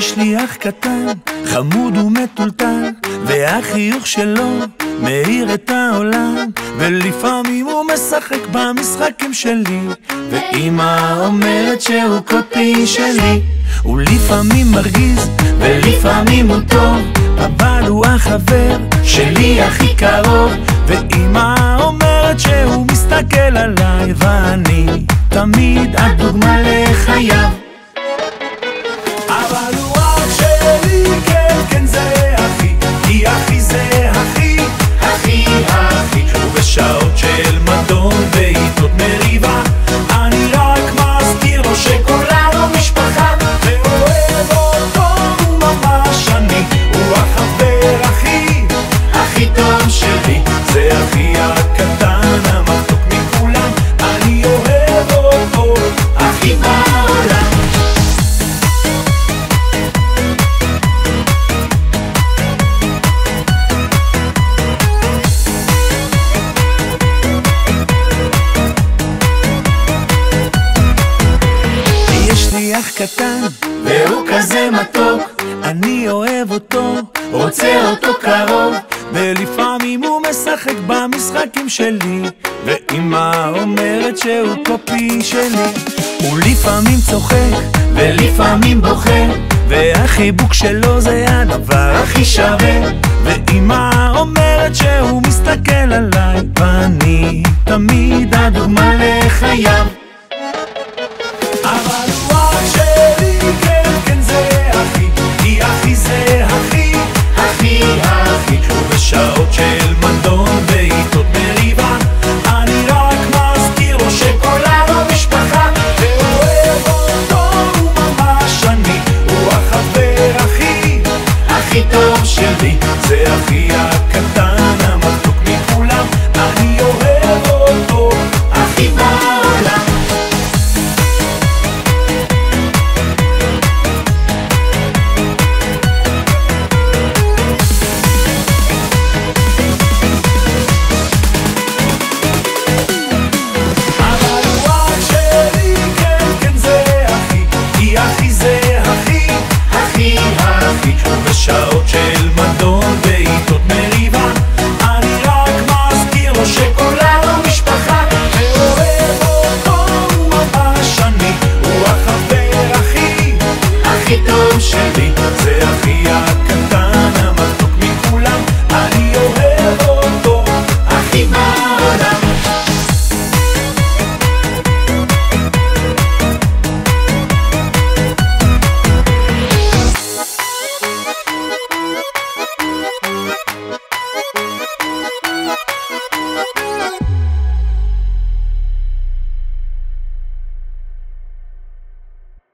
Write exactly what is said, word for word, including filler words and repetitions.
יש לי אח קטן, חמוד ומטולטל, והחיוך שלו מאיר את העולם, ולפעמים הוא משחק במשחקים שלי, ואמא אומרת שהוא קופי שלי. הוא לפעמים מרגיז ולפעמים הוא טוב, אבל הוא החבר שלי הכי קרוב, ואמא אומרת שהוא מסתכל עליי, ואני תמיד הדוגמה לחייו. אבל הוא אח שלי, כן כן זה אחי, כי אחי זה אחי, אחי אחי. ובשעות של מדון ועיתות מריבה, אני רק מזכיר לו שכולנו משפחה, ואוהב אותו הוא ממש אני, הוא החבר הכי, הכי טוב שלי. זה אחי הקטן המתוק מכולם, אני אוהב אותו הכי בעולם. אח קטן והוא כזה מתוק, אני אוהב אותו, רוצה אותו קרוב, ולפעמים הוא משחק במשחקים שלי, ואמא אומרת שהוא קופי שלי. הוא לפעמים צוחק ולפעמים בוכה, והחיבוק שלו זה הדבר הכי שווה, ואמא אומרת שהוא מסתכל עליי.